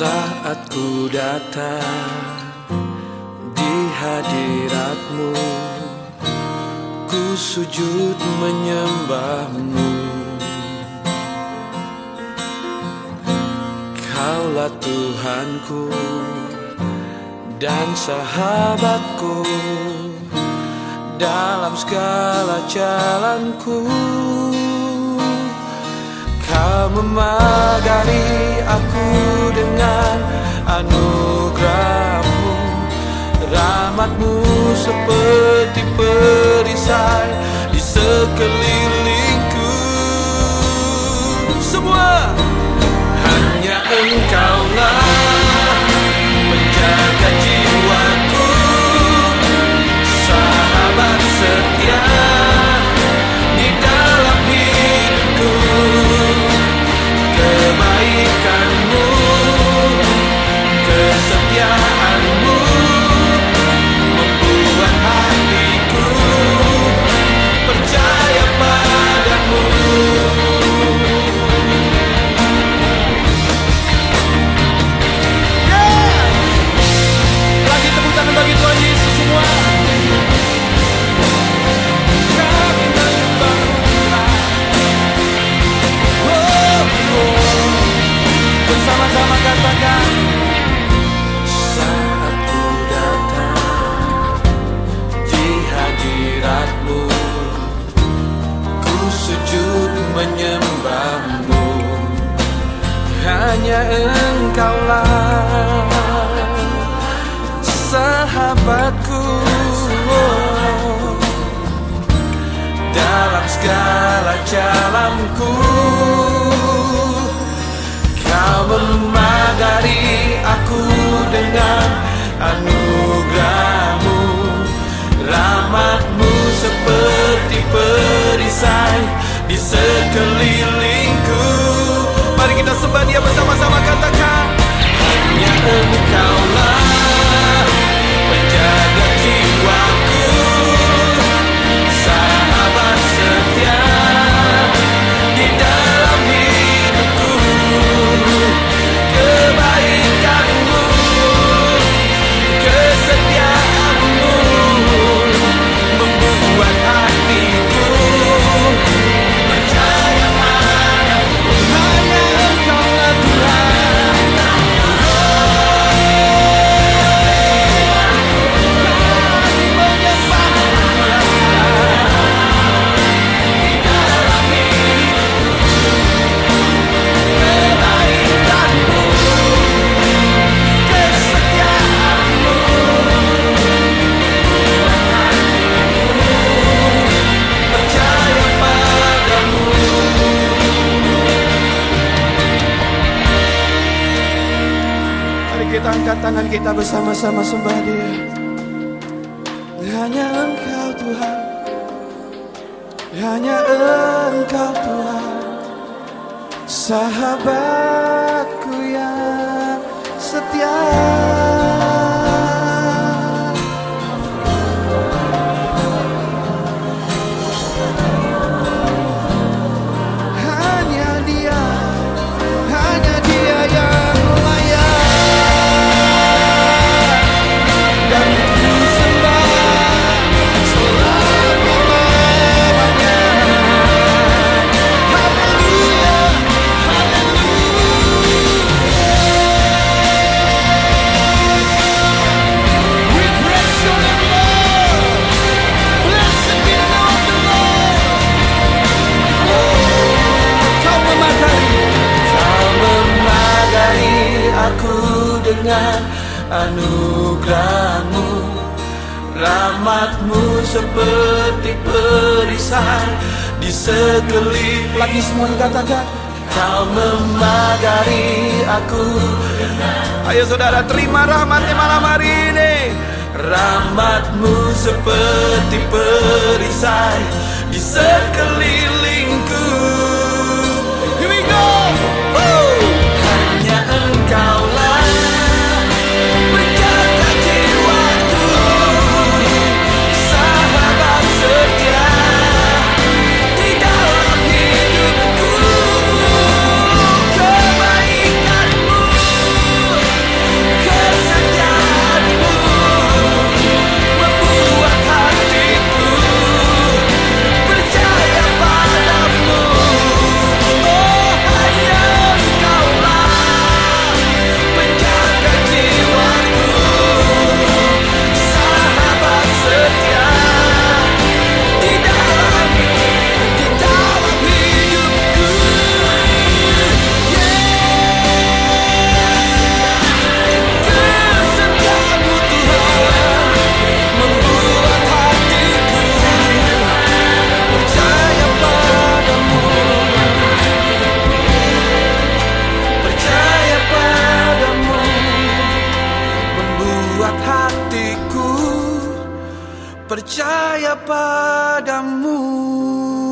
Saat ku datang di hadirat-Mu, ku sujud menyembah-Mu. Kaulah Tuhanku dan sahabatku dalam segala jalanku. Kau memagari aku dengan anugerah-Mu, rahmat-Mu seperti perisai di sekelilingku. Semua hanya Engkaulah penjaga jiwaku, sahabat setia di dalam hidupku. Kebaikan-Mu, kesetiaan-Mu membuat hatiku percaya padamu. Lagi tepuk tangan bagi Tuhan Yesus semua. Kami menyembah Tuhan. Bersama-sama katakan, saat ku datang di hadirat-Mu, ku sujud menyembah-Mu. Hanya Engkaulah sahabatku dalam segala jalanku. Kau memagari aku dengan anugerah-Mu, rahmat-Mu seperti perisai di sekelilingku. Mari kita sembah Dia bersama-sama, katakan, hanya Engkaulah penjaga jiwaku, sahabat setia di dalam hidupku. Kebaikan-Mu, kesetiaan-Mu membuat hatiku percaya padamu. Hanya Engkaulah Tuhan. Kami menyembah-Mu di dalam hidupku. Kebaikan-Mu, kesetiaan-Mu percaya padamu. Mari kita angkat tangan kita bersama-sama sembah Dia. Hanya Engkau Tuhan, hanya Engkau Tuhan, sahabatku yang setia. Hanya Dia yang layak dan ku sembah selama-lamanya. Haleluya, we praise Your name, Lord. Blessed be the name of the Lord. Kau memagari aku dengan anugerah-Mu, rahmat-Mu seperti perisai di sekeliling. Lagi semua dikatakan, Kau memagari aku. Ayo saudara, terima rahmat-Nya malam hari ini. Rahmat-Mu seperti perisai di sekelilingku. Here we go. Hanya Engkaulah penjaga jiwaku, sahabat setia di dalam hidupku. Kebaikan-Mu, percaya padamu.